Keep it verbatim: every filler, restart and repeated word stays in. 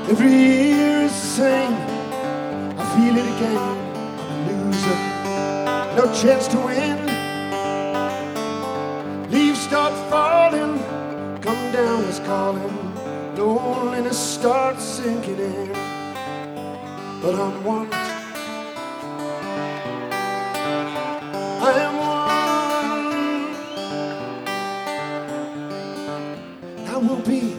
Every year is the same, I feel it again. I'm a loser, no chance to win. Leaves start falling, come down is calling. Loneliness starts sinking in. But I'm one, I am one. I will be